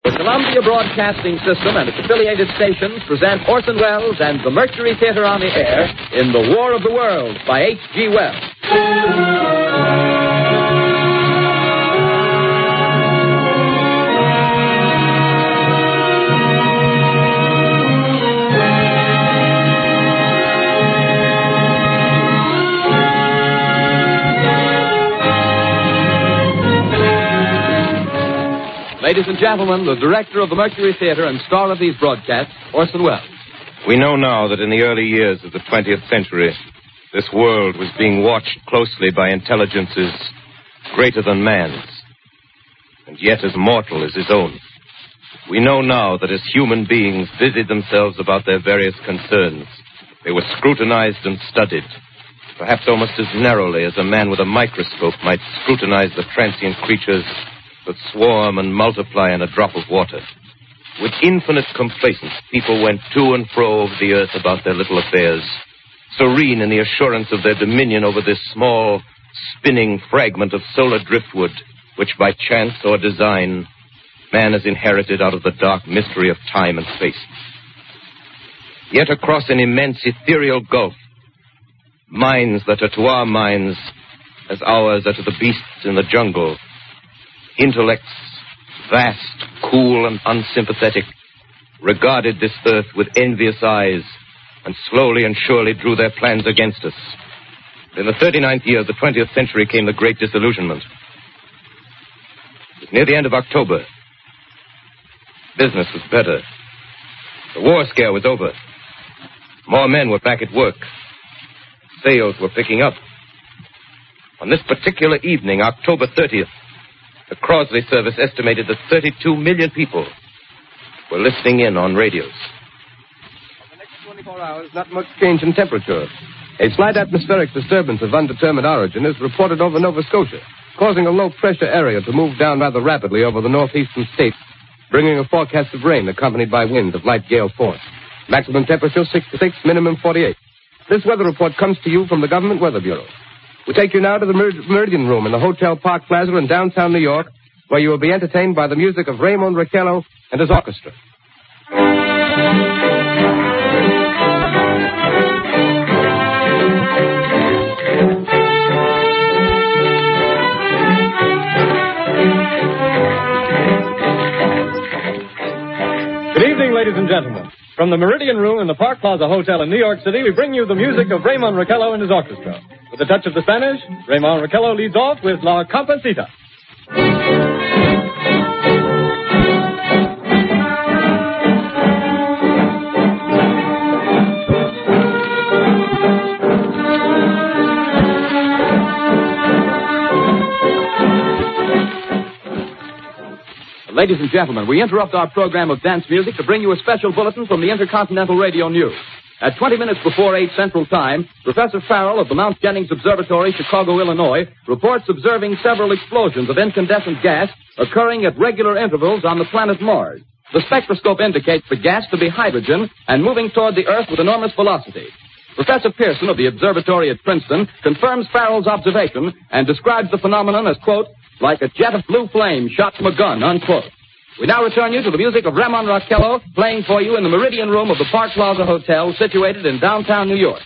The Columbia Broadcasting System and its affiliated stations present Orson Welles and the Mercury Theater on the air in The War of the Worlds by H.G. Wells. Ladies and gentlemen, the director of the Mercury Theater and star of these broadcasts, Orson Welles. We know now that in the early years of the 20th century, this world was being watched closely by intelligences greater than man's, and yet as mortal as his own. We know now that as human beings busied themselves about their various concerns, they were scrutinized and studied, perhaps almost as narrowly as a man with a microscope might scrutinize the transient creatures that swarm and multiply in a drop of water. With infinite complacence, people went to and fro over the earth about their little affairs, serene in the assurance of their dominion over this small, spinning fragment of solar driftwood, which by chance or design, man has inherited out of the dark mystery of time and space. Yet across an immense ethereal gulf, minds that are to our minds as ours are to the beasts in the jungle, intellects, vast, cool, and unsympathetic, regarded this earth with envious eyes and slowly and surely drew their plans against us. In the 39th year of the 20th century came the Great Disillusionment. It was near the end of October. Business was better. The war scare was over. More men were back at work. Sales were picking up. On this particular evening, October 30th, the Crosley service estimated that 32 million people were listening in on radios. For the next 24 hours, not much change in temperature. A slight atmospheric disturbance of undetermined origin is reported over Nova Scotia, causing a low-pressure area to move down rather rapidly over the northeastern states, bringing a forecast of rain accompanied by winds of light gale force. Maximum temperature 66, minimum 48. This weather report comes to you from the Government Weather Bureau. We take you now to the Meridian Room in the Hotel Park Plaza in downtown New York, where you will be entertained by the music of Raymond Raquello and his orchestra. Good evening, ladies and gentlemen. From the Meridian Room in the Park Plaza Hotel in New York City, we bring you the music of Raymond Raquello and his orchestra. With a touch of the Spanish, Raymond Raquello leads off with La Comparsita. Ladies and gentlemen, we interrupt our program of dance music to bring you a special bulletin from the Intercontinental Radio News. At 20 minutes before 8 Central Time, Professor Farrell of the Mount Jennings Observatory, Chicago, Illinois, reports observing several explosions of incandescent gas occurring at regular intervals on the planet Mars. The spectroscope indicates the gas to be hydrogen and moving toward the Earth with enormous velocity. Professor Pearson of the observatory at Princeton confirms Farrell's observation and describes the phenomenon as, quote, like a jet of blue flame shot from a gun, unquote. We now return you to the music of Raymond Raquello, playing for you in the Meridian Room of the Park Plaza Hotel, situated in downtown New York.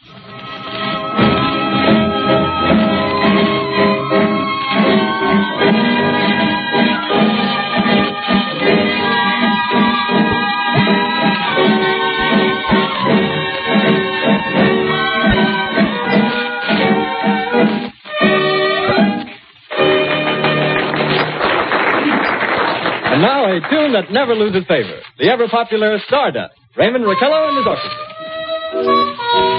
And now a tune that never loses favor. The ever-popular Stardust. Raymond Raquello and his orchestra.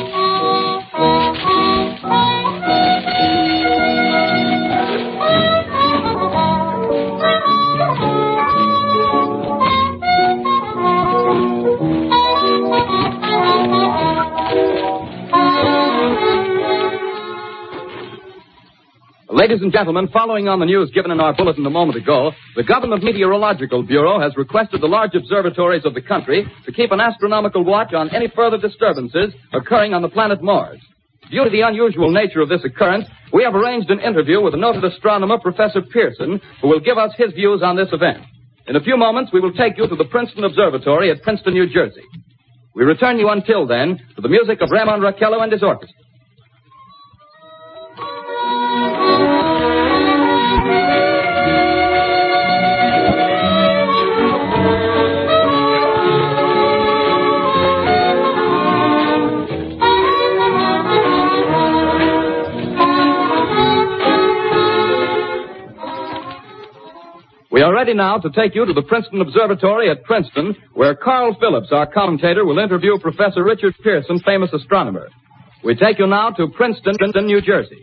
Ladies and gentlemen, following on the news given in our bulletin a moment ago, the Government Meteorological Bureau has requested the large observatories of the country to keep an astronomical watch on any further disturbances occurring on the planet Mars. Due to the unusual nature of this occurrence, we have arranged an interview with the noted astronomer, Professor Pearson, who will give us his views on this event. In a few moments, we will take you to the Princeton Observatory at Princeton, New Jersey. We return you until then to the music of Raymond Raquello and his orchestra. We are ready now to take you to the Princeton Observatory at Princeton, where Carl Phillips, our commentator, will interview Professor Richard Pearson, famous astronomer. We take you now to Princeton, New Jersey.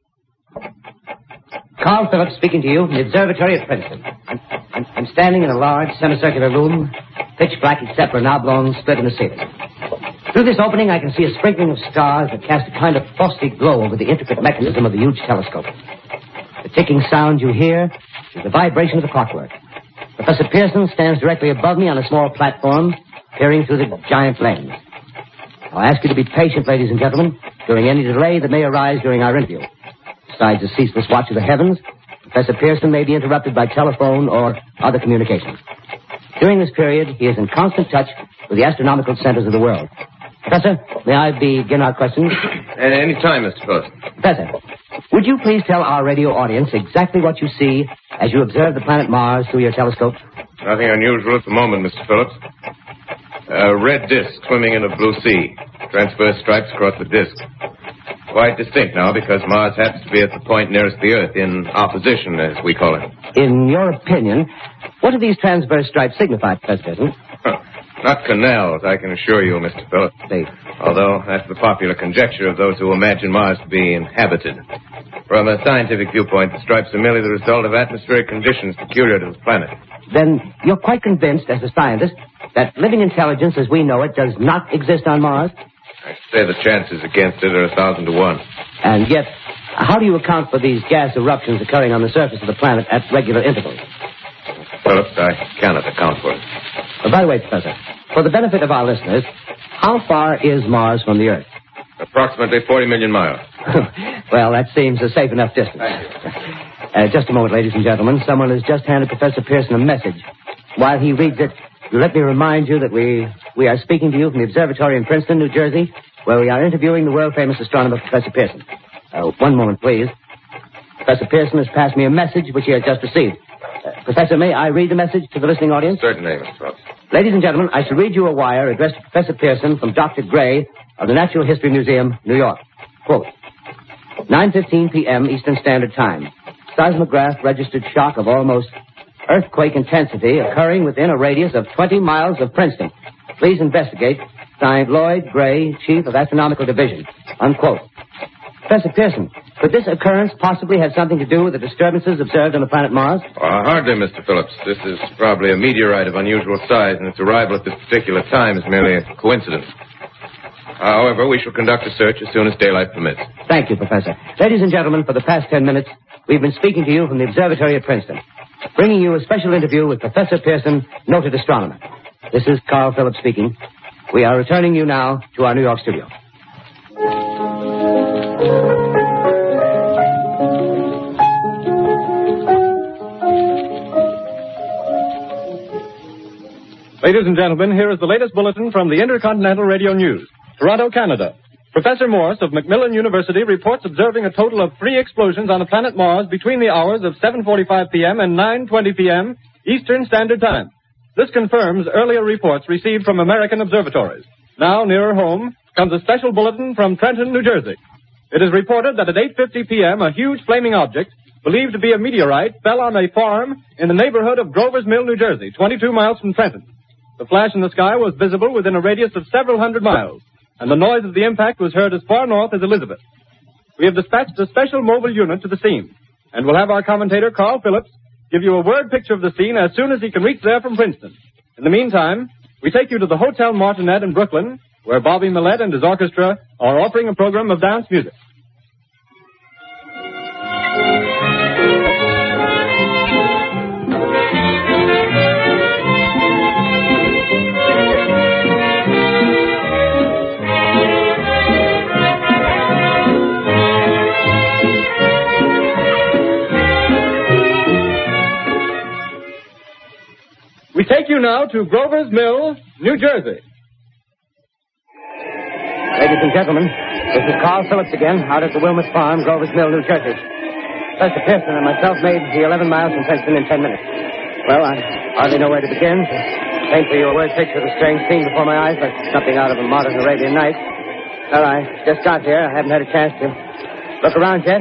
Carl Phillips speaking to you from the observatory at Princeton. I'm standing in a large semicircular room, pitch black except for an oblong split in the ceiling. Through this opening, I can see a sprinkling of stars that cast a kind of frosty glow over the intricate mechanism of the huge telescope. The ticking sound you hear is the vibration of the clockwork. Professor Pearson stands directly above me on a small platform, peering through the giant lens. I'll ask you to be patient, ladies and gentlemen, during any delay that may arise during our interview. Besides the ceaseless watch of the heavens, Professor Pearson may be interrupted by telephone or other communications. During this period, he is in constant touch with the astronomical centers of the world. Professor, may I begin our questions? At any time, Mr. Phillips. Professor, would you please tell our radio audience exactly what you see as you observe the planet Mars through your telescope? Nothing unusual at the moment, Mr. Phillips. A red disk swimming in a blue sea. Transverse stripes across the disk. Quite distinct now because Mars happens to be at the point nearest the Earth, in opposition, as we call it. In your opinion, what do these transverse stripes signify, Professor Pearson? Not canals, I can assure you, Mr. Phillips. Although that's the popular conjecture of those who imagine Mars to be inhabited. From a scientific viewpoint, the stripes are merely the result of atmospheric conditions peculiar to the planet. Then you're quite convinced, as a scientist, that living intelligence as we know it does not exist on Mars? I say the chances against it are 1,000 to 1. And yet, how do you account for these gas eruptions occurring on the surface of the planet at regular intervals? Phillips, I cannot account for it. By the way, Professor, for the benefit of our listeners, how far is Mars from the Earth? Approximately 40 million miles. Well, that seems a safe enough distance. Just a moment, ladies and gentlemen. Someone has just handed Professor Pearson a message. While he reads it, let me remind you that we are speaking to you from the observatory in Princeton, New Jersey, where we are interviewing the world-famous astronomer, Professor Pearson. One moment, please. Professor Pearson has passed me a message which he has just received. Professor, may I read the message to the listening audience? Certainly, Mr. Phillips. Ladies and gentlemen, I shall read you a wire addressed to Professor Pearson from Dr. Gray of the Natural History Museum, New York. Quote, 9:15 p.m. Eastern Standard Time. Seismograph registered shock of almost earthquake intensity occurring within a radius of 20 miles of Princeton. Please investigate. Signed, Lloyd Gray, Chief of Astronomical Division. Unquote. Professor Pearson, could this occurrence possibly have something to do with the disturbances observed on the planet Mars? Hardly, Mr. Phillips. This is probably a meteorite of unusual size, and its arrival at this particular time is merely a coincidence. However, we shall conduct a search as soon as daylight permits. Thank you, Professor. Ladies and gentlemen, for the past 10 minutes, we've been speaking to you from the observatory at Princeton, bringing you a special interview with Professor Pearson, noted astronomer. This is Carl Phillips speaking. We are returning you now to our New York studio. Ladies and gentlemen, here is the latest bulletin from the Intercontinental Radio News. Toronto, Canada. Professor Morse of Macmillan University reports observing a total of 3 explosions on the planet Mars between the hours of 7:45 p.m. and 9:20 p.m. Eastern Standard Time. This confirms earlier reports received from American observatories. Now, nearer home, comes a special bulletin from Trenton, New Jersey. It is reported that at 8:50 p.m., a huge flaming object, believed to be a meteorite, fell on a farm in the neighborhood of Grover's Mill, New Jersey, 22 miles from Trenton. The flash in the sky was visible within a radius of several hundred miles, and the noise of the impact was heard as far north as Elizabeth. We have dispatched a special mobile unit to the scene, and we'll have our commentator, Carl Phillips, give you a word picture of the scene as soon as he can reach there from Princeton. In the meantime, we take you to the Hotel Martinet in Brooklyn, where Bobby Millett and his orchestra are offering a program of dance music. We take you now to Grover's Mill, New Jersey. Ladies and gentlemen, this is Carl Phillips again, out at the Wilmot Farm, Grover's Mill, New Jersey. Professor Pearson and myself made the 11 miles from Princeton in 10 minutes. Well, I hardly know where to begin. To paint for you a word picture of the strange scene before my eyes, like something out of a modern Arabian Night. Well, I just got here. I haven't had a chance to look around yet.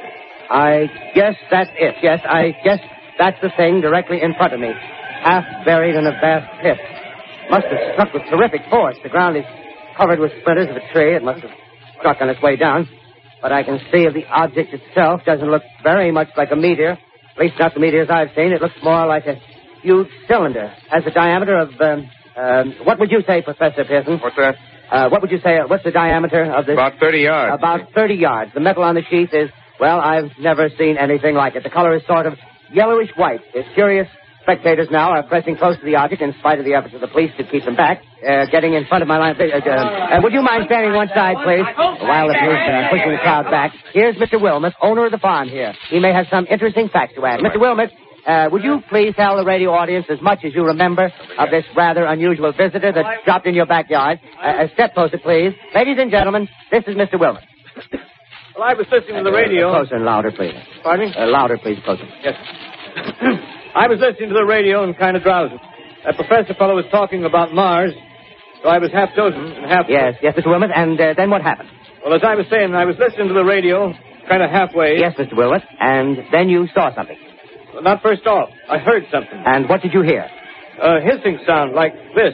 I guess that's it. Yes, I guess that's the thing directly in front of me. Half buried in a vast pit. Must have struck with terrific force. The ground is covered with splinters of a tree. It must have struck on its way down. But I can see the object itself doesn't look very much like a meteor. At least not the meteors I've seen. It looks more like a huge cylinder. Has a diameter of, what would you say, Professor Pearson? What's that? What would you say, what's the diameter of this? About 30 yards. About 30 yards. The metal on the sheath is, well, I've never seen anything like it. The color is sort of yellowish white. There's curious spectators now are pressing close to the object in spite of the efforts of the police to keep them back. Getting in front of my line. Would you mind standing one side, please? While the police are pushing the crowd back. Here's Mr. Wilmot, owner of the farm here. He may have some interesting facts to add. Mr. Wilmot, would you please tell the radio audience as much as you remember of this rather unusual visitor that dropped in your backyard? A step closer, please. Ladies and gentlemen, this is Mr. Wilmot. Well, I was listening to the radio. Closer and louder, please. Pardon me? Louder, please, closer. Yes. I was listening to the radio and kind of drowsy. That professor fellow was talking about Mars, so I was half dozing and half... Yes, Mr. Wilmot, and then what happened? Well, as I was saying, I was listening to the radio, kind of halfway. Yes, Mr. Wilmot, and then you saw something. Well, not first off. I heard something. And what did you hear? Hissing sound like this.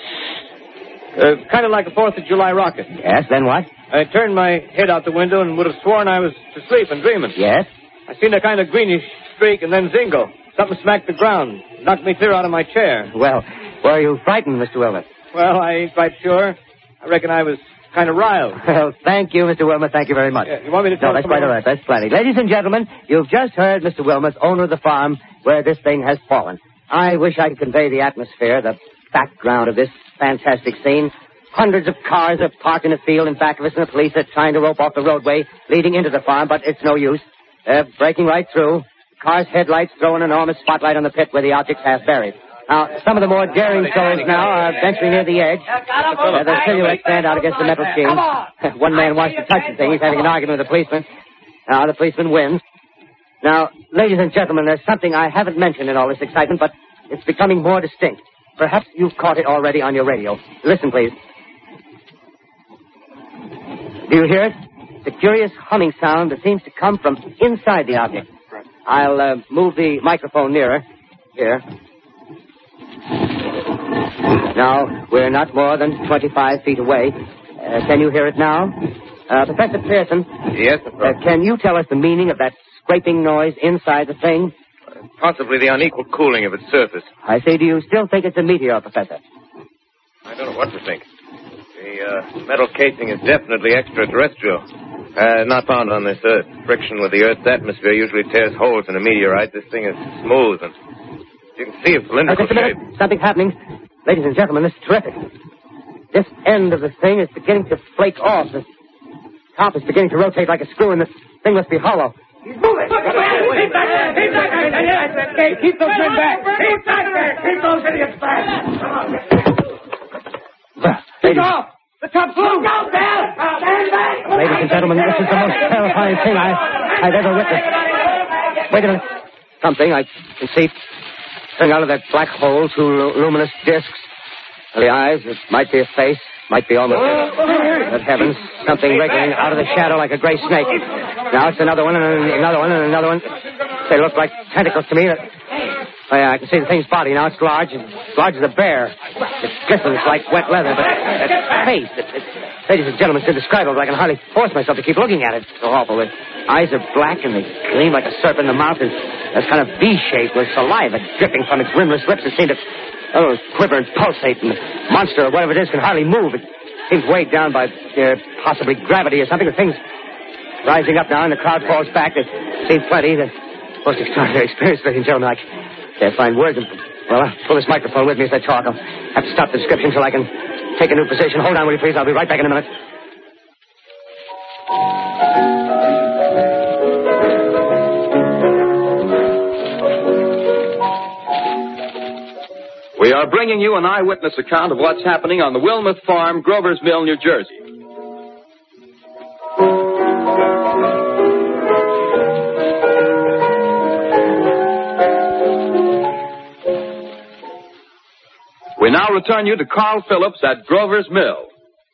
Kind of like a 4th of July rocket. Yes, then what? I turned my head out the window and would have sworn I was asleep and dreaming. Yes? I seen a kind of greenish streak and then zingo. Something smacked the ground. Knocked me clear out of my chair. Well, were you frightened, Mr. Wilmot? Well, I ain't quite sure. I reckon I was kind of riled. Well, thank you, Mr. Wilmot. Thank you very much. You want me to tell No, that's quite all right. That's plenty. Ladies and gentlemen, you've just heard Mr. Wilmot, owner of the farm where this thing has fallen. I wish I could convey the atmosphere, the background of this fantastic scene. Hundreds of cars are parked in a field in back of us, and the police are trying to rope off the roadway leading into the farm, but it's no use. They're breaking right through. The car's headlights throw an enormous spotlight on the pit where the object's half buried. Now, some of the more daring souls now are venturing near the edge. The silhouettes stand out against the metal sheen. One man wants to touch the thing. He's having an argument with the policeman. Now, the policeman wins. Now, ladies and gentlemen, there's something I haven't mentioned in all this excitement, but it's becoming more distinct. Perhaps you've caught it already on your radio. Listen, please. Do you hear it? It's a curious humming sound that seems to come from inside the object. I'll move the microphone nearer. Here. Now, we're not more than 25 feet away. Can you hear it now? Professor Pearson. Yes, can you tell us the meaning of that scraping noise inside the thing? Possibly the unequal cooling of its surface. I say, do you still think it's a meteor, Professor? I don't know what to think. The metal casing is definitely extraterrestrial. Not found on this Earth. Friction with the Earth's atmosphere usually tears holes in a meteorite. This thing is smooth, and you can see its cylindrical just a shape. minute. Something's happening. Ladies and gentlemen, this is terrific. This end of the thing is beginning to flake off. The top is beginning to rotate like a screw, and this thing must be hollow. He's moving. Keep back there. Keep back there. Keep those men back. Keep back there. Keep those idiots back. Come on. He's off. The top's loose. Go, Bill. Stand back. Ladies and gentlemen, this is the most terrifying thing I've ever witnessed. Wait a minute. Something I can see coming out of that black hole, two luminous discs. The eyes, it might be a face, might be almost... Good heavens, something wriggling out of the shadow like a gray snake. Now it's another one, and another one, and another one. They look like tentacles to me. Oh, yeah, I can see the thing's body now. It's large as a bear. It glistens like wet leather, but its face, ladies and gentlemen, it's indescribable. I can hardly force myself to keep looking at it. It's so awful. The eyes are black, and they gleam like a serpent. The mouth is kind of V-shaped with saliva dripping from its rimless lips. It seems to quiver and pulsate, and the monster, or whatever it is, can hardly move. It seems weighed down by possibly gravity or something. The thing's rising up now, and the crowd falls back. There seems plenty. The most extraordinary experience, ladies and gentlemen. I can't find words. Well, I'll pull this microphone with me as I talk. I'll have to stop the description until I can take a new position. Hold on, will you please? I'll be right back in a minute. We are bringing you an eyewitness account of what's happening on the Wilmuth Farm, Grover's Mill, New Jersey. We now return you to Carl Phillips at Grover's Mill.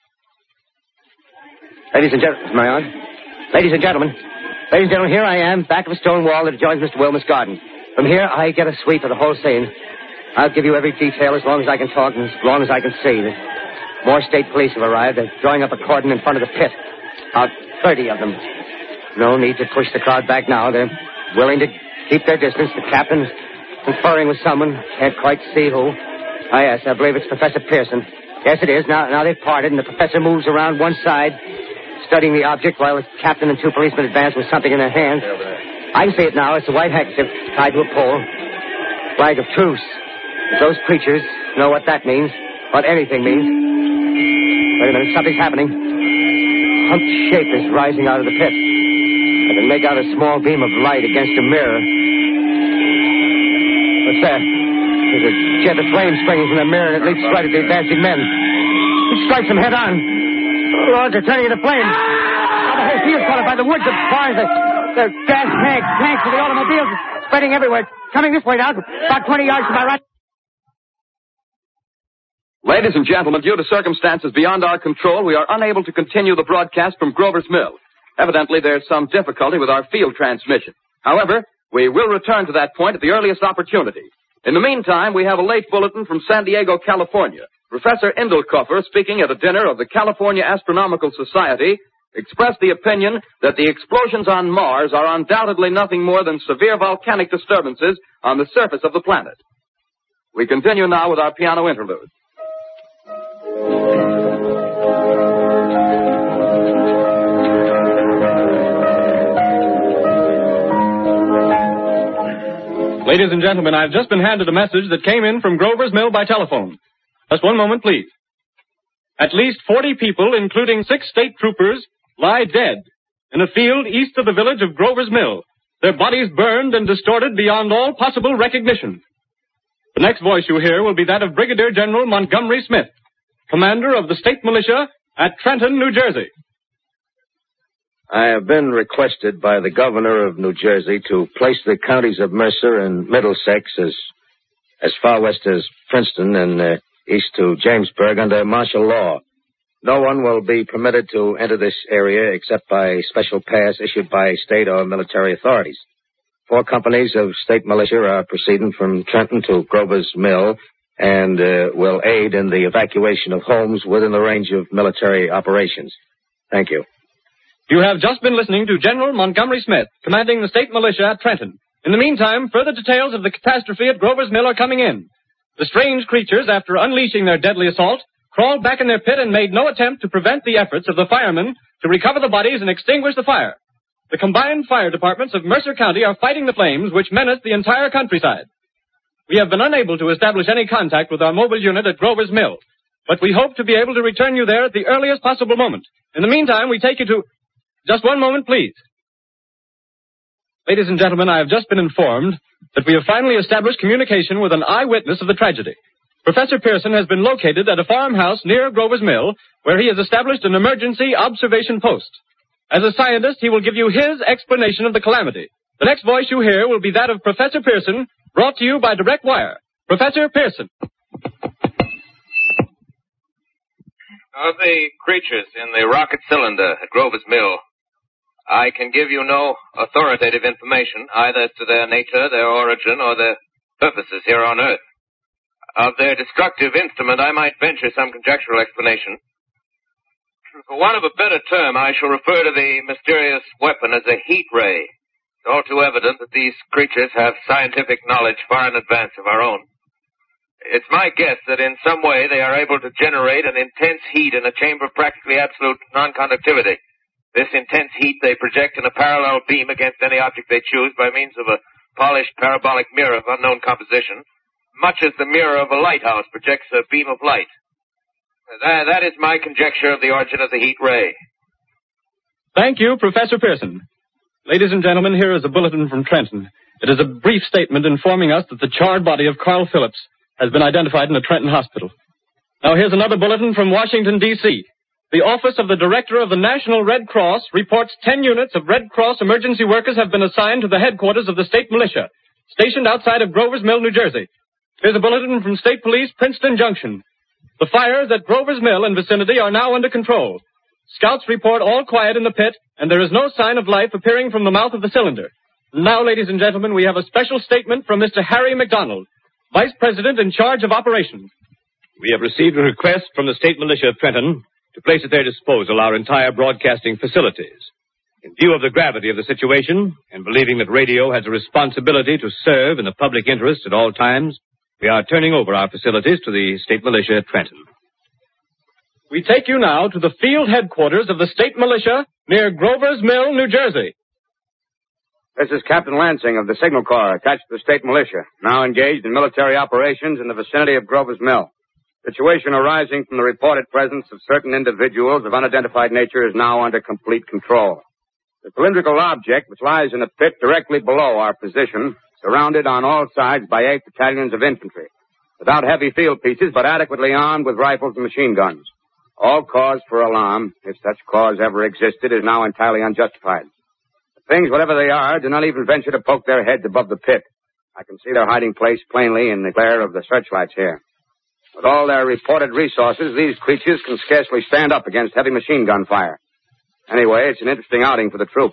Ladies and gentlemen, here I am, back of a stone wall that adjoins Mr. Wilmuth's garden. From here, I get a sweep of the whole scene. I'll give you every detail as long as I can talk and as long as I can see. More state police have arrived. They're drawing up a cordon in front of the pit. About 30 of them. No need to push the crowd back now. They're willing to keep their distance. The captain's conferring with someone. Can't quite see who. Ah, yes, I believe it's Professor Pearson. Yes, it is. Now they've parted, and the professor moves around one side, studying the object while the captain and two policemen advance with something in their hands. I can see it now. It's a white handkerchief tied to a pole. Flag of truce. If those creatures know what that means, what anything means. Wait a minute, something's happening. A humped shape is rising out of the pit. I can make out a small beam of light against a mirror. What's that? There's a jet of flame springing from the mirror, and it leaps right at the advancing men. It strikes them head on. Oh, Lord, they're turning into flames. The whole field's caught up by the woods, the barns, the gas tanks of the automobiles spreading everywhere. Coming this way now, about 20 yards to my right. Ladies and gentlemen, due to circumstances beyond our control, we are unable to continue the broadcast from Grover's Mill. Evidently, there's some difficulty with our field transmission. However, we will return to that point at the earliest opportunity. In the meantime, we have a late bulletin from San Diego, California. Professor Indelkoffer, speaking at a dinner of the California Astronomical Society, expressed the opinion that the explosions on Mars are undoubtedly nothing more than severe volcanic disturbances on the surface of the planet. We continue now with our piano interlude. Ladies and gentlemen, I've just been handed a message that came in from Grover's Mill by telephone. Just one moment, please. At least 40 people, including 6 state troopers, lie dead in a field east of the village of Grover's Mill, their bodies burned and distorted beyond all possible recognition. The next voice you hear will be that of Brigadier General Montgomery Smith, commander of the state militia at Trenton, New Jersey. I have been requested by the governor of New Jersey to place the counties of Mercer and Middlesex as far west as Princeton and east to Jamesburg under martial law. No one will be permitted to enter this area except by special pass issued by state or military authorities. 4 companies of state militia are proceeding from Trenton to Grover's Mill and will aid in the evacuation of homes within the range of military operations. Thank you. You have just been listening to General Montgomery Smith, commanding the state militia at Trenton. In the meantime, further details of the catastrophe at Grover's Mill are coming in. The strange creatures, after unleashing their deadly assault, crawled back in their pit and made no attempt to prevent the efforts of the firemen to recover the bodies and extinguish the fire. The combined fire departments of Mercer County are fighting the flames which menace the entire countryside. We have been unable to establish any contact with our mobile unit at Grover's Mill, but we hope to be able to return you there at the earliest possible moment. In the meantime, we take you to... Just one moment, please. Ladies and gentlemen, I have just been informed that we have finally established communication with an eyewitness of the tragedy. Professor Pearson has been located at a farmhouse near Grover's Mill, where he has established an emergency observation post. As a scientist, he will give you his explanation of the calamity. The next voice you hear will be that of Professor Pearson, brought to you by direct wire. Professor Pearson. Of the creatures in the rocket cylinder at Grover's Mill, I can give you no authoritative information, either as to their nature, their origin, or their purposes here on Earth. Of their destructive instrument, I might venture some conjectural explanation. For want of a better term, I shall refer to the mysterious weapon as a heat ray. It's all too evident that these creatures have scientific knowledge far in advance of our own. It's my guess that in some way they are able to generate an intense heat in a chamber of practically absolute non-conductivity. This intense heat they project in a parallel beam against any object they choose by means of a polished parabolic mirror of unknown composition, much as the mirror of a lighthouse projects a beam of light. That is my conjecture of the origin of the heat ray. Thank you, Professor Pearson. Ladies and gentlemen, here is a bulletin from Trenton. It is a brief statement informing us that the charred body of Carl Phillips has been identified in a Trenton hospital. Now here's another bulletin from Washington, D.C. The Office of the Director of the National Red Cross reports 10 units of Red Cross emergency workers have been assigned to the headquarters of the state militia, stationed outside of Grover's Mill, New Jersey. Here's a bulletin from State Police, Princeton Junction. The fires at Grover's Mill and vicinity are now under control. Scouts report all quiet in the pit, and there is no sign of life appearing from the mouth of the cylinder. Now, ladies and gentlemen, we have a special statement from Mr. Harry McDonald, Vice President in charge of operations. We have received a request from the state militia of Trenton to place at their disposal our entire broadcasting facilities. In view of the gravity of the situation, and believing that radio has a responsibility to serve in the public interest at all times, we are turning over our facilities to the state militia at Trenton. We take you now to the field headquarters of the state militia near Grover's Mill, New Jersey. This is Captain Lansing of the Signal Corps, attached to the state militia, now engaged in military operations in the vicinity of Grover's Mill. Situation arising from the reported presence of certain individuals of unidentified nature is now under complete control. The cylindrical object, which lies in a pit directly below our position, surrounded on all sides by 8 battalions of infantry, without heavy field pieces, but adequately armed with rifles and machine guns. All cause for alarm, if such cause ever existed, is now entirely unjustified. The things, whatever they are, do not even venture to poke their heads above the pit. I can see their hiding place plainly in the glare of the searchlights here. With all their reported resources, these creatures can scarcely stand up against heavy machine gun fire. Anyway, it's an interesting outing for the troops.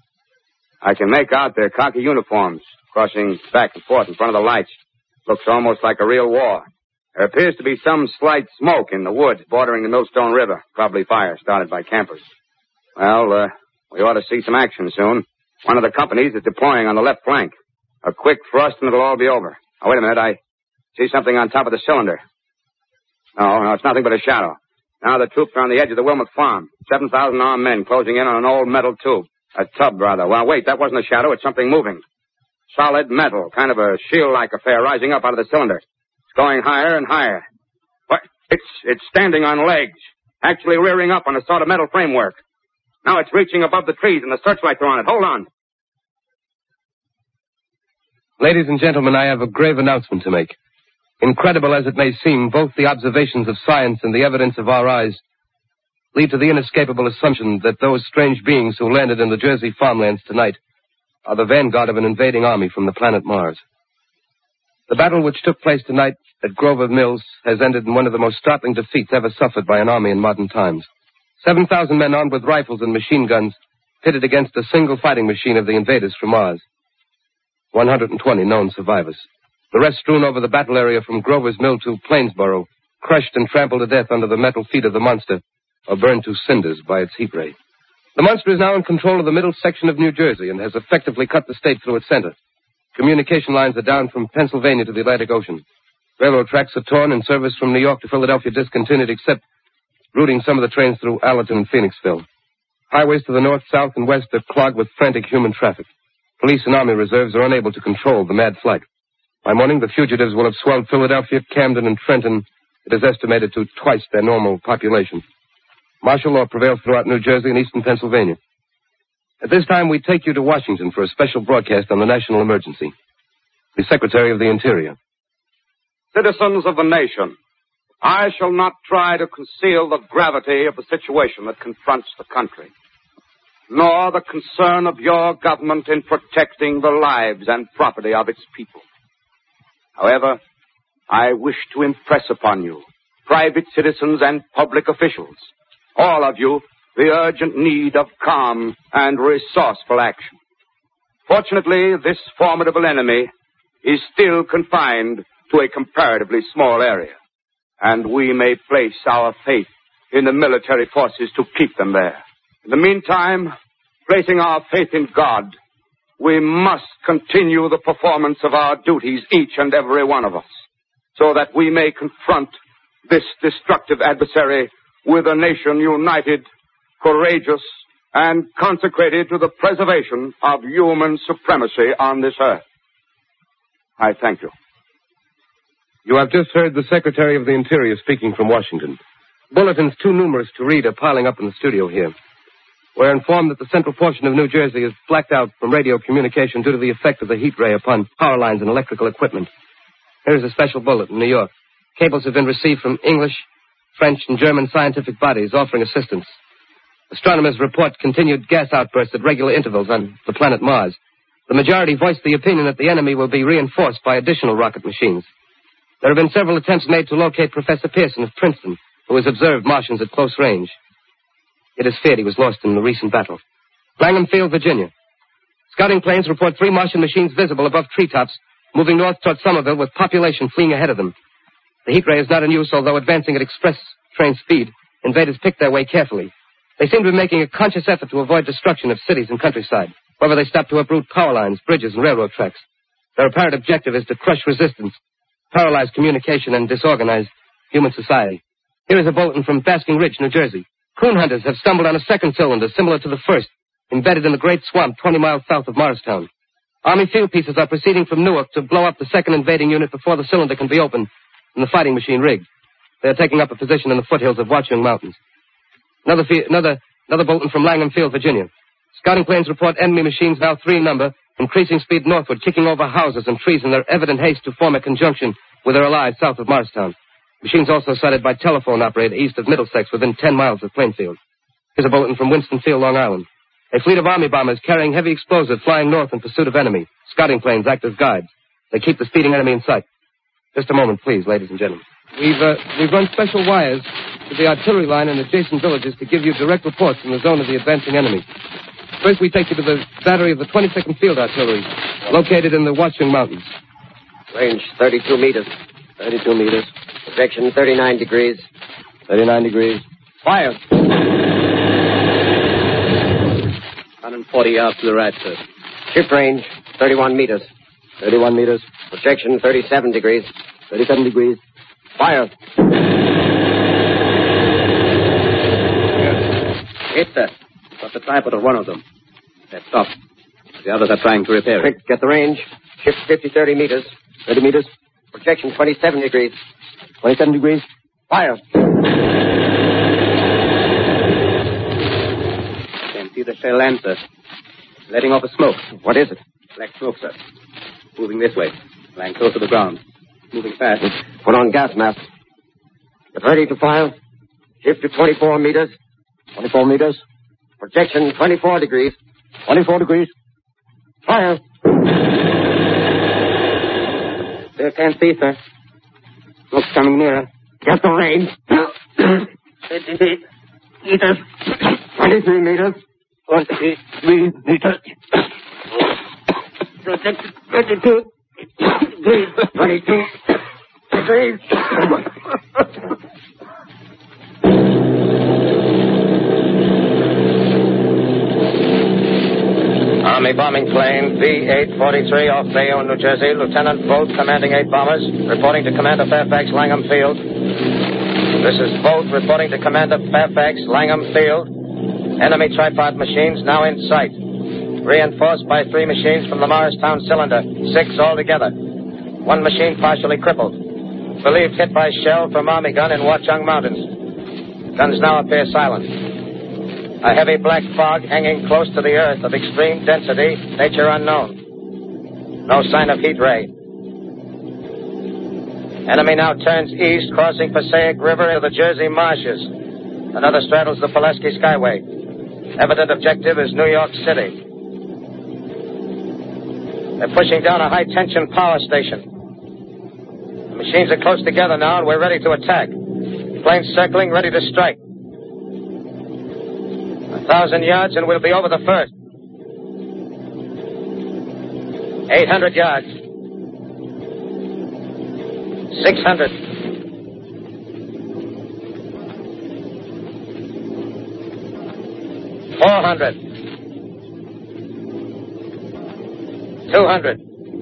I can make out their khaki uniforms crossing back and forth in front of the lights. Looks almost like a real war. There appears to be some slight smoke in the woods bordering the Millstone River. Probably fire started by campers. Well, we ought to see some action soon. One of the companies is deploying on the left flank. A quick thrust and it'll all be over. Oh, wait a minute. I see something on top of the cylinder. No, it's nothing but a shadow. Now the troops are on the edge of the Wilmot Farm. 7,000 armed men closing in on an old metal tube. A tub, rather. Well, wait, that wasn't a shadow. It's something moving. Solid metal, kind of a shield-like affair rising up out of the cylinder. It's going higher and higher. What? It's standing on legs, actually rearing up on a sort of metal framework. Now it's reaching above the trees and the searchlights are on it. Hold on. Ladies and gentlemen, I have a grave announcement to make. Incredible as it may seem, both the observations of science and the evidence of our eyes lead to the inescapable assumption that those strange beings who landed in the Jersey farmlands tonight are the vanguard of an invading army from the planet Mars. The battle which took place tonight at Grover Mills has ended in one of the most startling defeats ever suffered by an army in modern times. 7,000 men armed with rifles and machine guns pitted against a single fighting machine of the invaders from Mars. 120 known survivors. The rest strewn over the battle area from Grover's Mill to Plainsboro, crushed and trampled to death under the metal feet of the monster, or burned to cinders by its heat ray. The monster is now in control of the middle section of New Jersey and has effectively cut the state through its center. Communication lines are down from Pennsylvania to the Atlantic Ocean. Railroad tracks are torn and service from New York to Philadelphia discontinued, except routing some of the trains through Allerton and Phoenixville. Highways to the north, south, and west are clogged with frantic human traffic. Police and army reserves are unable to control the mad flight. By morning, the fugitives will have swelled Philadelphia, Camden, and Trenton. It is estimated to twice their normal population. Martial law prevails throughout New Jersey and eastern Pennsylvania. At this time, we take you to Washington for a special broadcast on the national emergency. The Secretary of the Interior. Citizens of the nation, I shall not try to conceal the gravity of the situation that confronts the country, nor the concern of your government in protecting the lives and property of its people. However, I wish to impress upon you, private citizens and public officials, all of you, the urgent need of calm and resourceful action. Fortunately, this formidable enemy is still confined to a comparatively small area, and we may place our faith in the military forces to keep them there. In the meantime, placing our faith in God, we must continue the performance of our duties, each and every one of us, so that we may confront this destructive adversary with a nation united, courageous, and consecrated to the preservation of human supremacy on this earth. I thank you. You have just heard the Secretary of the Interior speaking from Washington. Bulletins too numerous to read are piling up in the studio here. We're informed that the central portion of New Jersey is blacked out from radio communication due to the effect of the heat ray upon power lines and electrical equipment. Here is a special bulletin, New York. Cables have been received from English, French, and German scientific bodies offering assistance. Astronomers report continued gas outbursts at regular intervals on the planet Mars. The majority voiced the opinion that the enemy will be reinforced by additional rocket machines. There have been several attempts made to locate Professor Pearson of Princeton, who has observed Martians at close range. It is feared he was lost in the recent battle. Langham Field, Virginia. Scouting planes report 3 Martian machines visible above treetops, moving north toward Somerville with population fleeing ahead of them. The heat ray is not in use, although advancing at express train speed. Invaders pick their way carefully. They seem to be making a conscious effort to avoid destruction of cities and countryside. However, they stop to uproot power lines, bridges, and railroad tracks. Their apparent objective is to crush resistance, paralyze communication, and disorganize human society. Here is a bulletin from Basking Ridge, New Jersey. Coon hunters have stumbled on a second cylinder similar to the first, embedded in the great swamp 20 miles south of Morristown. Army field pieces are proceeding from Newark to blow up the second invading unit before the cylinder can be opened and the fighting machine rigged. They are taking up a position in the foothills of Watchung Mountains. Another bulletin from Langham Field, Virginia. Scouting planes report enemy machines, now 3 in number, increasing speed northward, kicking over houses and trees in their evident haste to form a conjunction with their allies south of Morristown. Machines also sighted by telephone operator east of Middlesex within 10 miles of Plainfield. Here's a bulletin from Winston-Field, Long Island. A fleet of Army bombers carrying heavy explosives flying north in pursuit of enemy. Scouting planes act as guides. They keep the speeding enemy in sight. Just a moment, please, ladies and gentlemen. We've run special wires to the artillery line and adjacent villages to give you direct reports from the zone of the advancing enemy. First, we take you to the battery of the 22nd Field Artillery, located in the Watchung Mountains. Range 32 meters. 32 meters. Projection 39 degrees. 39 degrees. Fire. 140 yards to the right, sir. Ship range 31 meters. 31 meters. Projection 37 degrees. 37 degrees. Fire. Hit, sir. Got the tripod of one of them. They're stopped. The others are trying to repair it. Quick, get the range. Ship 30 meters. 30 meters. Projection 27 degrees. 27 degrees. Fire. Can see the shell land, sir. Letting off a smoke. What is it? Black smoke, sir. Moving this way. Lying close to the ground. Moving fast. Put on gas mask. Get ready to fire. Ship to 24 meters. 24 meters. Projection 24 degrees. 24 degrees. Fire. Still can't see, sir. Smoke's coming nearer. Get the range. 58 meters. 23 meters. 23 meters. Projection 22 degrees. 22 degrees. Army bombing plane V-843 off Bayonne, New Jersey. Lieutenant Vogt, commanding 8 bombers, reporting to Commander Fairfax, Langham Field. This is Vogt reporting to Commander Fairfax, Langham Field. Enemy tripod machines now in sight. Reinforced by 3 machines from the Morristown cylinder. 6 altogether. 1 machine partially crippled. Believed hit by shell from Army gun in Watchung Mountains. Guns now appear silent. A heavy black fog hanging close to the earth of extreme density, nature unknown. No sign of heat ray. Enemy now turns east, crossing Passaic River into the Jersey marshes. Another straddles the Pulaski Skyway. Evident objective is New York City. They're pushing down a high-tension power station. The machines are close together now, and we're ready to attack. Planes circling, ready to strike. 1,000 yards, and we'll be over the first. 800 yards. 600. 400. 200.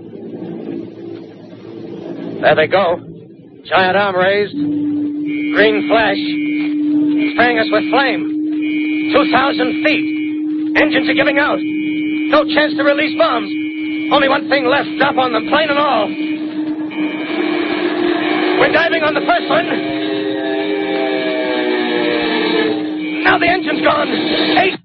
There they go. Giant arm raised. Green flash. Spraying us with flame. 2,000 feet. Engines are giving out. No chance to release bombs. Only one thing left. Drop on them, plane and all. We're diving on the first one. Now the engine's gone. 8.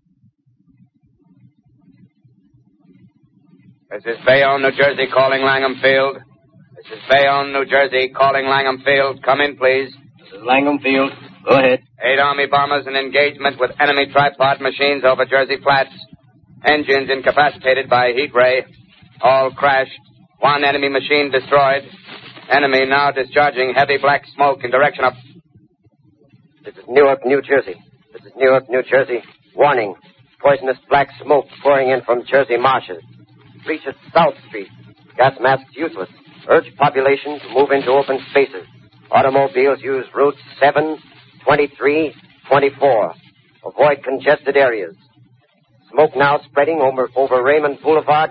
This is Bayonne, New Jersey, calling Langham Field. The This is Bayonne, New Jersey, calling Langham Field. Come in, please. This is Langham Field. Go ahead. 8 Army bombers in engagement with enemy tripod machines over Jersey Flats. Engines incapacitated by heat ray. All crashed. 1 enemy machine destroyed. Enemy now discharging heavy black smoke in direction of... This is Newark, New Jersey. This is Newark, New Jersey. Warning. Poisonous black smoke pouring in from Jersey marshes. Reaches South Street. Gas masks useless. Urge population to move into open spaces. Automobiles use routes 7, 23, 24. Avoid congested areas. Smoke now spreading over Raymond Boulevard.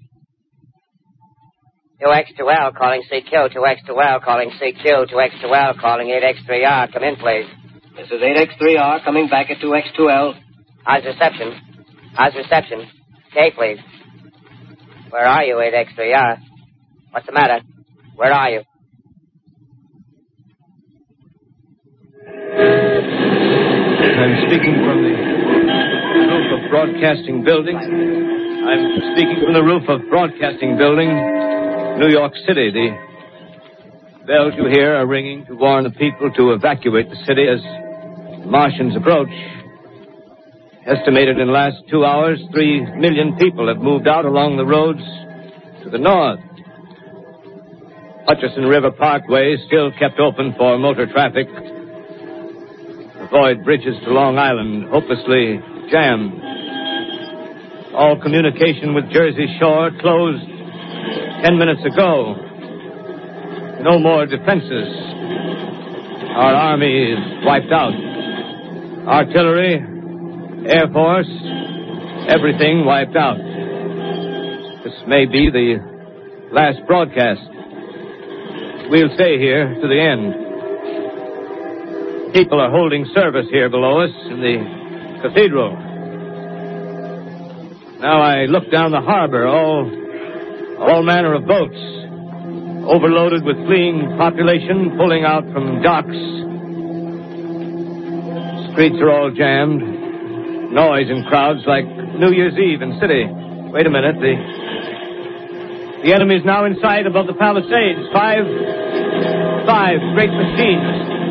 2X2L calling CQ. 2X2L calling CQ. 2X2L calling 8X3R. Come in, please. This is 8X3R coming back at 2X2L. How's reception? How's reception? Okay, please. Where are you, 8X3R? What's the matter? Where are you? I'm speaking from the roof of Broadcasting Building. I'm speaking from the roof of Broadcasting Building, New York City. The bells you hear are ringing to warn the people to evacuate the city as Martians approach. Estimated in the last 2 hours, 3 million people have moved out along the roads to the north. Hutchison River Parkway is still kept open for motor traffic. Avoid bridges to Long Island, hopelessly jammed. All communication with Jersey Shore closed 10 minutes ago. No more defenses. Our army is wiped out. Artillery, Air Force, everything wiped out. This may be the last broadcast. We'll stay here to the end. People are holding service here below us in the cathedral. Now I look down the harbor, all manner of boats, overloaded with fleeing population, pulling out from docks. Streets are all jammed. Noise in crowds like New Year's Eve in city. Wait a minute, the enemy's now in sight above the Palisades. Five great machines.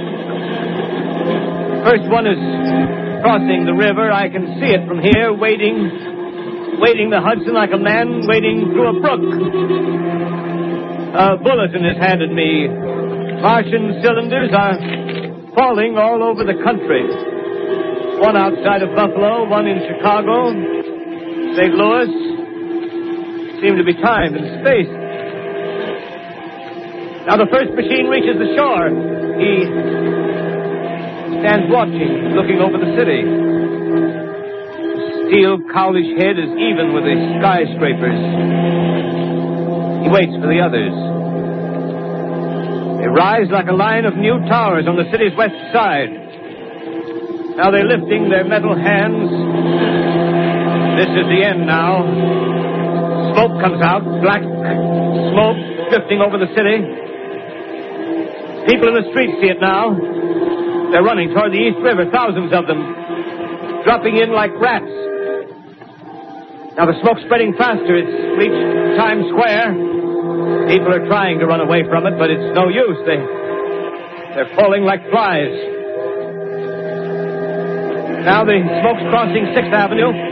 First one is crossing the river. I can see it from here, wading the Hudson like a man wading through a brook. A bulletin is handed me. Martian cylinders are falling all over the country. One outside of Buffalo, one in Chicago, St. Louis. Seem to be timed and spaced. Now the first machine reaches the shore. He stands watching, looking over the city. The steel cowlish head is even with the skyscrapers. He waits for the others. They rise like a line of new towers on the city's west side. Now they're lifting their metal hands. This is the end now. Smoke comes out, black smoke drifting over the city. People in the streets see it now. They're running toward the East River, thousands of them, dropping in like rats. Now the smoke's spreading faster. It's reached Times Square. People are trying to run away from it, but it's no use. They're falling like flies. Now the smoke's crossing 6th Avenue.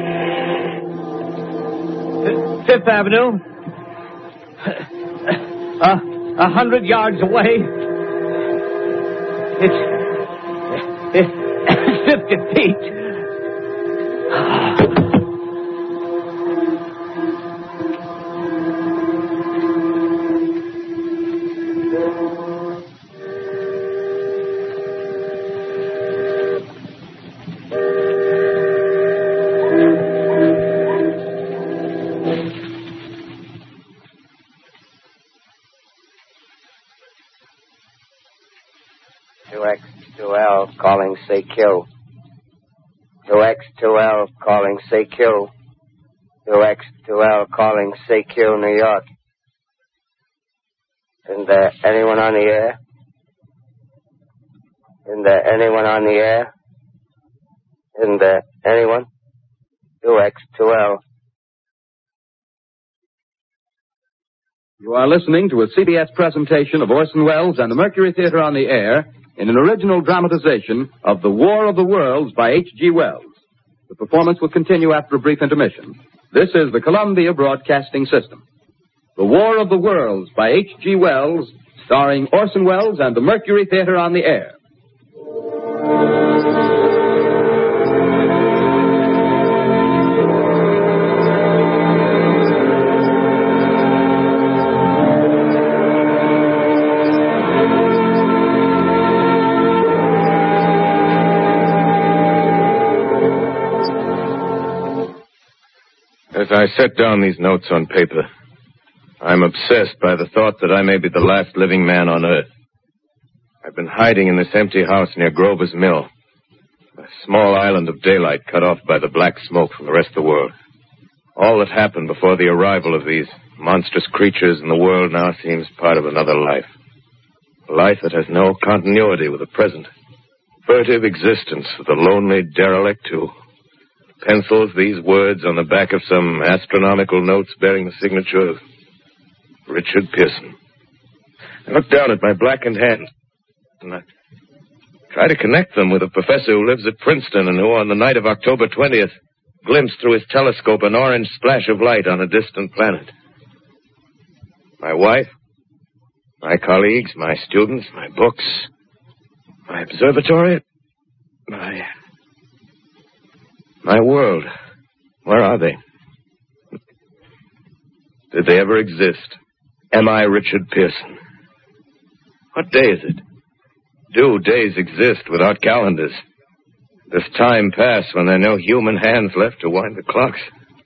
5th Avenue, 100 yards away. It's 50 feet. Calling CQ. 2X2L calling CQ. 2X2L calling CQ, New York. Isn't there anyone on the air? Isn't there anyone on the air? Isn't there anyone? 2X2L. You are listening to a CBS presentation of Orson Welles and the Mercury Theater on the Air in an original dramatization of The War of the Worlds by H.G. Wells. The performance will continue after a brief intermission. This is the Columbia Broadcasting System. The War of the Worlds by H.G. Wells, starring Orson Welles and the Mercury Theater on the Air. As I set down these notes on paper, I'm obsessed by the thought that I may be the last living man on Earth. I've been hiding in this empty house near Grover's Mill, a small island of daylight cut off by the black smoke from the rest of the world. All that happened before the arrival of these monstrous creatures in the world now seems part of another life. A life that has no continuity with the present. Furtive existence of the lonely derelict who pencils these words on the back of some astronomical notes bearing the signature of Richard Pearson. I look down at my blackened hand, and I try to connect them with a professor who lives at Princeton and who, on the night of October 20th, glimpsed through his telescope an orange splash of light on a distant planet. My wife, my colleagues, my students, my books, my observatory, my world. Where are they? Did they ever exist? Am I Richard Pearson? What day is it? Do days exist without calendars? Does time pass when there are no human hands left to wind the clocks?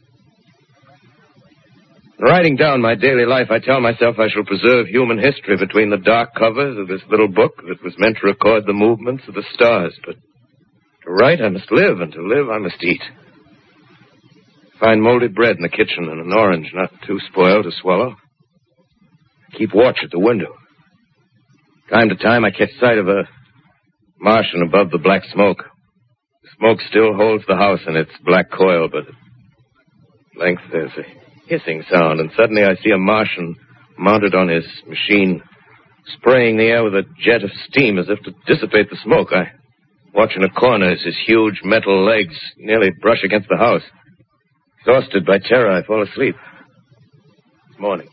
Writing down my daily life, I tell myself I shall preserve human history between the dark covers of this little book that was meant to record the movements of the stars. But to write, I must live, and to live, I must eat. Find moldy bread in the kitchen and an orange not too spoiled to swallow. Keep watch at the window. Time to time, I catch sight of a Martian above the black smoke. The smoke still holds the house in its black coil, but at length there's a hissing sound, and suddenly I see a Martian mounted on his machine, spraying the air with a jet of steam as if to dissipate the smoke. I watch in a corner as his huge metal legs nearly brush against the house. Exhausted by terror, I fall asleep. Morning.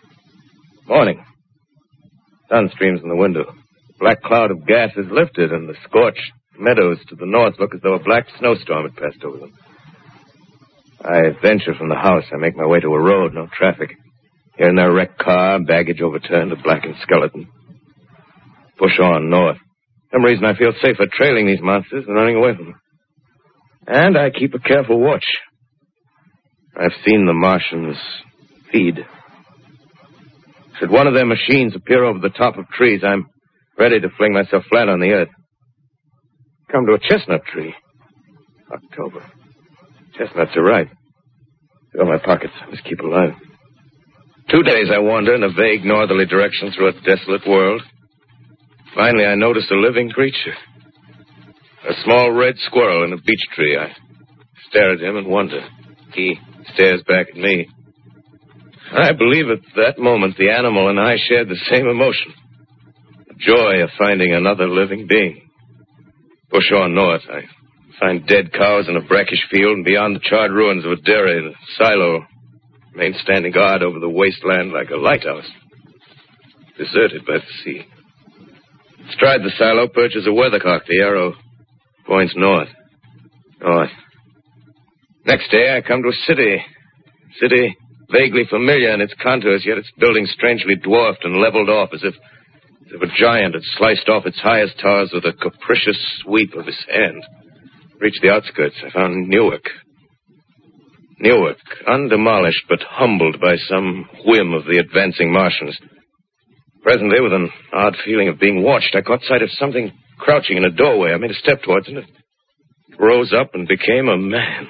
Sun streams in the window. The black cloud of gas is lifted, and the scorched meadows to the north look as though a black snowstorm had passed over them. I venture from the house. I make my way to a road, no traffic. Here and there, a wrecked car, baggage overturned, a blackened skeleton. Push on north. For some reason, I feel safer trailing these monsters than running away from them. And I keep a careful watch. I've seen the Martians feed. Should one of their machines appear over the top of trees, I'm ready to fling myself flat on the earth. Come to a chestnut tree. October. Chestnuts are ripe. Fill my pockets. I must keep alive. 2 days I wander in a vague northerly direction through a desolate world. Finally, I notice a living creature. A small red squirrel in a beech tree. I stare at him and wonder. He stares back at me. I believe at that moment the animal and I shared the same emotion. The joy of finding another living being. Push on north. I find dead cows in a brackish field, and beyond the charred ruins of a dairy, the silo remains standing guard over the wasteland like a lighthouse. Deserted by the sea. Astride the silo perches a weathercock. The arrow points north. North. Next day, I come to a city. City vaguely familiar in its contours, yet its buildings strangely dwarfed and leveled off as if a giant had sliced off its highest towers with a capricious sweep of his hand. Reached the outskirts, I found Newark. Newark, undemolished but humbled by some whim of the advancing Martians. Presently, with an odd feeling of being watched, I caught sight of something crouching in a doorway. I made a step towards it. It rose up and became a man.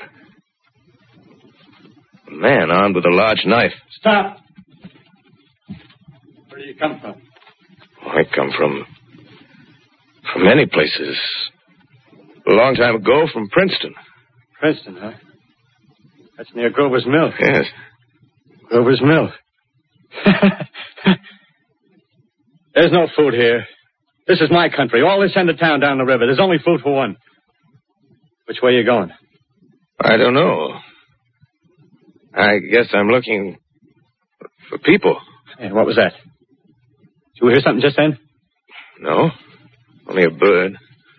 A man armed with a large knife. Stop! Where do you come from? I come from many places. A long time ago, from Princeton. Princeton, huh? That's near Grover's Mill. Yes. Grover's Mill. There's no food here. This is my country. All this end of town down the river. There's only food for one. Which way are you going? I don't know. I guess I'm looking for people. Hey, what was that? Did you hear something just then? No. Only a bird.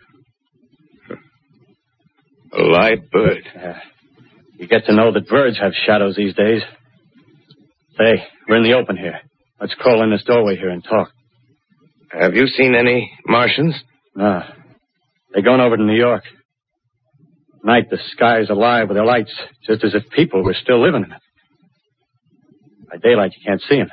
A live bird. You get to know that birds have shadows these days. Say, we're in the open here. Let's crawl in this doorway here and talk. Have you seen any Martians? No. They're going over to New York. At night, the sky's alive with their lights, just as if people were still living in it. By daylight, you can't see them.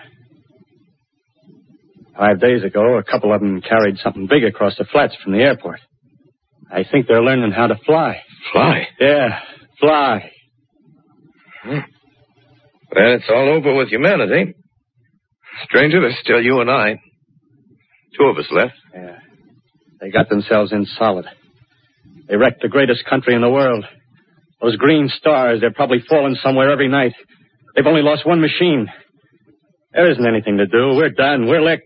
5 days ago, a couple of them carried something big across the flats from the airport. I think they're learning how to fly. Fly? Yeah, fly. Well, it's all over with humanity. Stranger, there's still you and I. 2 of us left. Yeah. They got themselves in solid. They wrecked the greatest country in the world. Those green stars, they're probably falling somewhere every night. They've only lost one machine. There isn't anything to do. We're done. We're licked.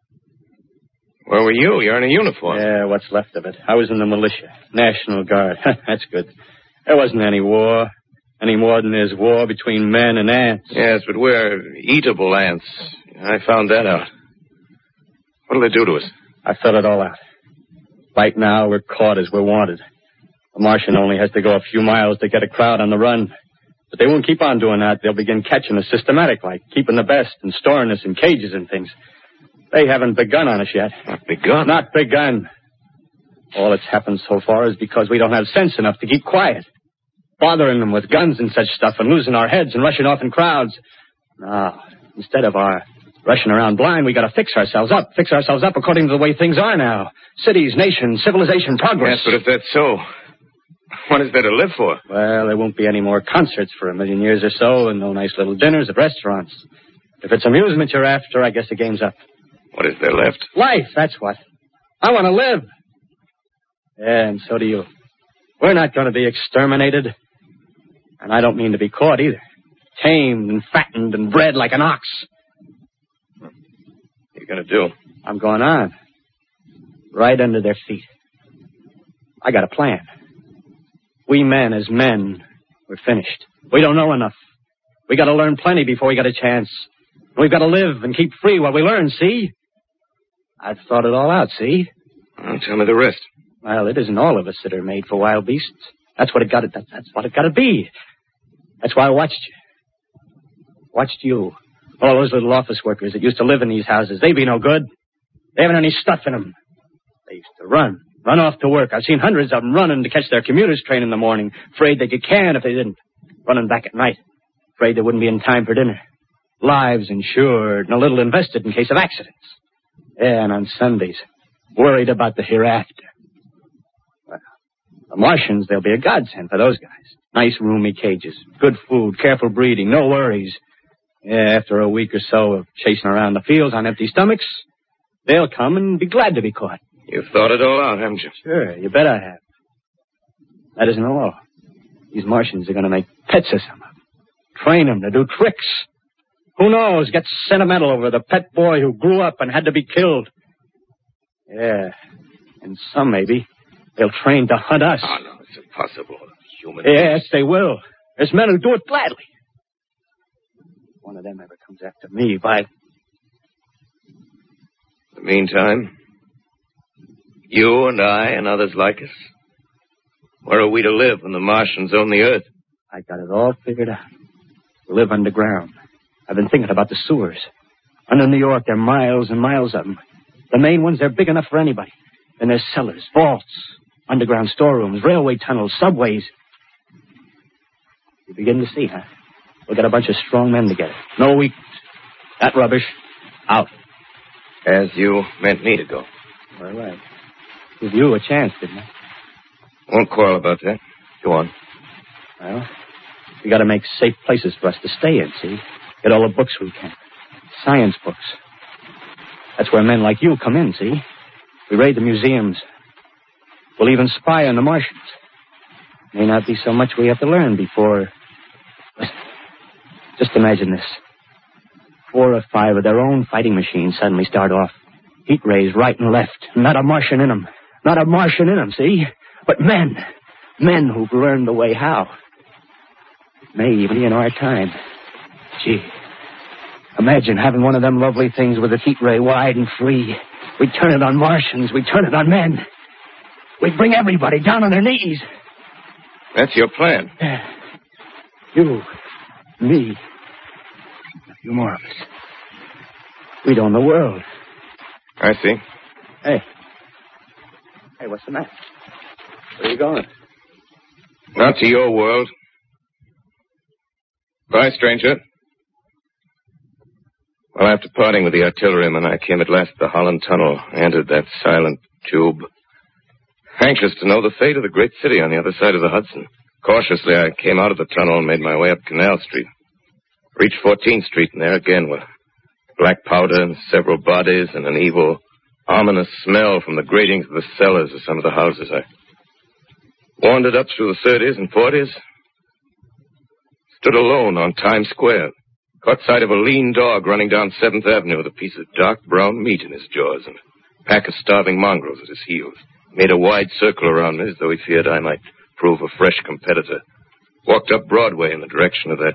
Where were you? You're in a uniform. Yeah, what's left of it. I was in the militia. National Guard. That's good. There wasn't any war. Any more than there's war between men and ants. Yes, but we're eatable ants. I found that out. What'll they do to us? I thought it all out. Right now, we're caught as we're wanted. A Martian only has to go a few miles to get a crowd on the run. But they won't keep on doing that. They'll begin catching us systematic, like keeping the best and storing us in cages and things. They haven't begun on us yet. Not begun? Not begun. All that's happened so far is because we don't have sense enough to keep quiet. Bothering them with guns and such stuff and losing our heads and rushing off in crowds. No, instead of our rushing around blind, we got to fix ourselves up. Fix ourselves up according to the way things are now. Cities, nations, civilization, progress. Yes, but if that's so, what is there to live for? Well, there won't be any more concerts for 1,000,000 years or so and no nice little dinners at restaurants. If it's amusement you're after, I guess the game's up. What is there left? Life, that's what. I want to live. Yeah, and so do you. We're not going to be exterminated. And I don't mean to be caught either. Tamed and fattened and bred like an ox. What are you going to do? I'm going on. Right under their feet. I got a plan. We men, as men, we're finished. We don't know enough. We got to learn plenty before we got a chance. We've got to live and keep free while we learn, see? I've thought it all out, see? Well, tell me the rest. Well, it isn't all of us that are made for wild beasts. That's what it got to be. That's why I watched you. Watched you. All those little office workers that used to live in these houses. They be no good. They haven't any stuff in them. They used to run off to work. I've seen hundreds of them running to catch their commuter's train in the morning, afraid they'd get canned if they didn't. Running back at night, afraid they wouldn't be in time for dinner. Lives insured and a little invested in case of accidents. Yeah, and on Sundays, worried about the hereafter. Well, the Martians, they'll be a godsend for those guys. Nice, roomy cages, good food, careful breeding, no worries. Yeah, after a week or so of chasing around the fields on empty stomachs, they'll come and be glad to be caught. You've thought it all out, haven't you? Sure, you bet I have. That isn't all. These Martians are going to make pets of some of them. Train them to do tricks. Who knows, get sentimental over the pet boy who grew up and had to be killed. Yeah, and some maybe, they'll train to hunt us. Oh, no, it's impossible. Human Yes, they will. There's men who do it gladly. If one of them ever comes after me, by... In the meantime, you and I and others like us, where are we to live when the Martians own the Earth? I got it all figured out. Live underground. I've been thinking about the sewers. Under New York, there are miles and miles of them. The main ones, they're big enough for anybody. Then there's cellars, vaults, underground storerooms, railway tunnels, subways. You begin to see, huh? We'll get a bunch of strong men together. No weakness. That rubbish, out. As you meant me to go. All right. Give you a chance, didn't I? Won't quarrel about that. Go on. Well, we got to make safe places for us to stay in, see? Get all the books we can. Science books. That's where men like you come in, see? We raid the museums. We'll even spy on the Martians. May not be so much we have to learn before... Just imagine this. 4 or 5 of their own fighting machines suddenly start off. Heat rays right and left. Not a Martian in them. Not a Martian in them, see? But men. Men who've learned the way how. It may even be in our time. Gee. Imagine having one of them lovely things with its heat ray wide and free. We'd turn it on Martians. We'd turn it on men. We'd bring everybody down on their knees. That's your plan. You, me, a few more of us. We'd own the world. I see. Hey, what's the matter? Where are you going? Not to your world. Bye, stranger. Well, after parting with the artilleryman, I came at last to the Holland Tunnel. I entered that silent tube. Anxious to know the fate of the great city on the other side of the Hudson. Cautiously, I came out of the tunnel and made my way up Canal Street. Reached 14th Street, and there again were black powder and several bodies and an evil, ominous smell from the gratings of the cellars of some of the houses. I wandered up through the 30s and 40s. Stood alone on Times Square. Caught sight of a lean dog running down 7th Avenue with a piece of dark brown meat in his jaws and a pack of starving mongrels at his heels. Made a wide circle around me as though he feared I might prove a fresh competitor. Walked up Broadway in the direction of that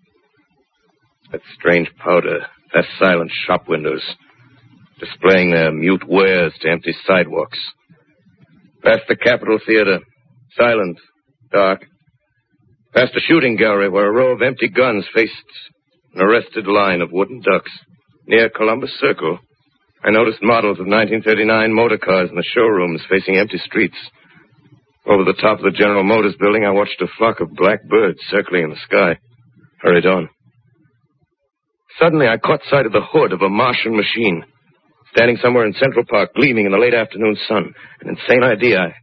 strange powder, past silent shop windows, displaying their mute wares to empty sidewalks. Past the Capitol Theater, silent, dark. Past a shooting gallery where a row of empty guns faced an arrested line of wooden ducks. Near Columbus Circle, I noticed models of 1939 motor cars in the showrooms facing empty streets. Over the top of the General Motors building, I watched a flock of black birds circling in the sky. Hurried on. Suddenly, I caught sight of the hood of a Martian machine, standing somewhere in Central Park, gleaming in the late afternoon sun. An insane idea.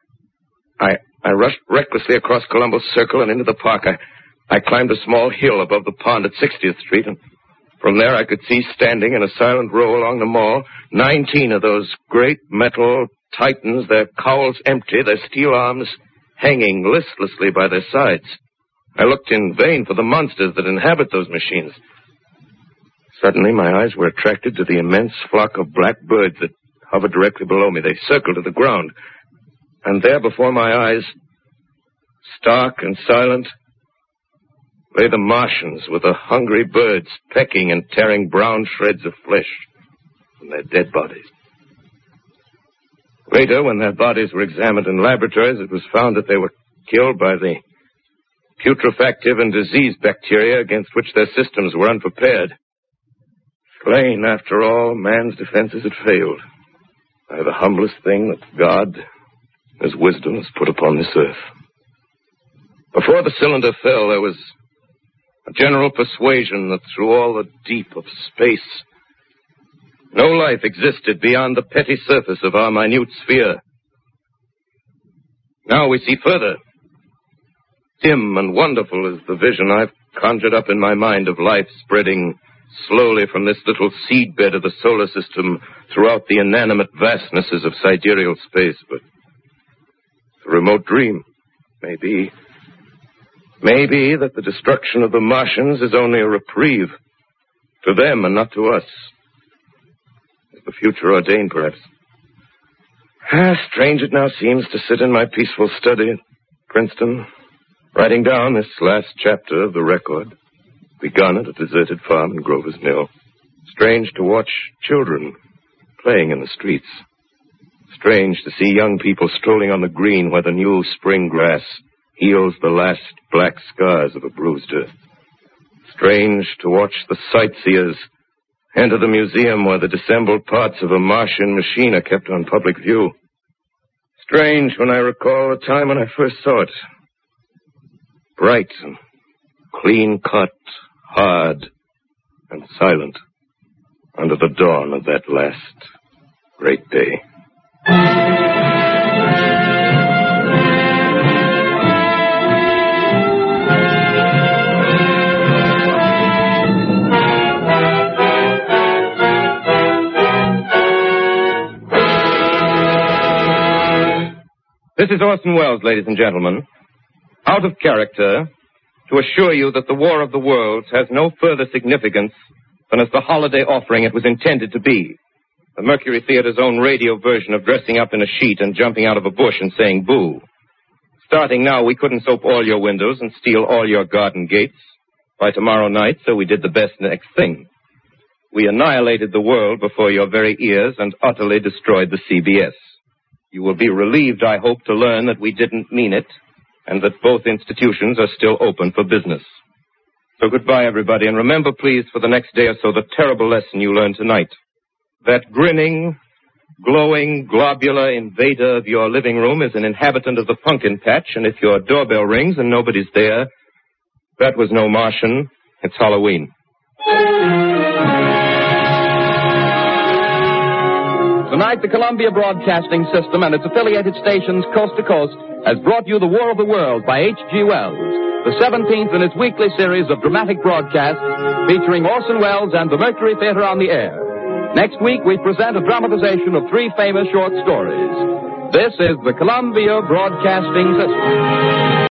I rushed recklessly across Columbus Circle and into the park. I climbed a small hill above the pond at 60th Street, and from there I could see standing in a silent row along the mall 19 of those great metal titans, their cowls empty, their steel arms hanging listlessly by their sides. I looked in vain for the monsters that inhabit those machines. Suddenly my eyes were attracted to the immense flock of black birds that hovered directly below me. They circled to the ground. And there before my eyes, stark and silent, lay the Martians with the hungry birds pecking and tearing brown shreds of flesh from their dead bodies. Later, when their bodies were examined in laboratories, it was found that they were killed by the putrefactive and disease bacteria against which their systems were unprepared. Slain, after all, man's defenses had failed by the humblest thing that God, His wisdom, has put upon this earth. Before the cylinder fell, there was a general persuasion that through all the deep of space, no life existed beyond the petty surface of our minute sphere. Now we see further. Dim and wonderful is the vision I've conjured up in my mind of life spreading slowly from this little seedbed of the solar system throughout the inanimate vastnesses of sidereal space. But it's a remote dream. Maybe that the destruction of the Martians is only a reprieve to them and not to us. Is the future ordained, perhaps? Strange it now seems to sit in my peaceful study at Princeton, writing down this last chapter of the record, begun at a deserted farm in Grover's Mill. Strange to watch children playing in the streets. Strange to see young people strolling on the green where the new spring grass heals the last black scars of a bruised earth. Strange to watch the sightseers enter the museum where the dissembled parts of a Martian machine are kept on public view. Strange when I recall the time when I first saw it. Bright and clean-cut, hard and silent under the dawn of that last great day. This is Orson Welles, ladies and gentlemen. Out of character, to assure you that the War of the Worlds has no further significance than as the holiday offering it was intended to be. The Mercury Theater's own radio version of dressing up in a sheet and jumping out of a bush and saying boo. Starting now, we couldn't soap all your windows and steal all your garden gates by tomorrow night, so we did the best next thing. We annihilated the world before your very ears and utterly destroyed the CBS. You will be relieved, I hope, to learn that we didn't mean it and that both institutions are still open for business. So goodbye, everybody, and remember, please, for the next day or so, the terrible lesson you learned tonight. That grinning, glowing, globular invader of your living room is an inhabitant of the pumpkin patch, and if your doorbell rings and nobody's there, that was no Martian. It's Halloween. Tonight, the Columbia Broadcasting System and its affiliated stations coast to coast has brought you The War of the World by H.G. Wells, the 17th in its weekly series of dramatic broadcasts featuring Orson Welles and the Mercury Theater on the air. Next week, we present a dramatization of 3 famous short stories. This is the Columbia Broadcasting System.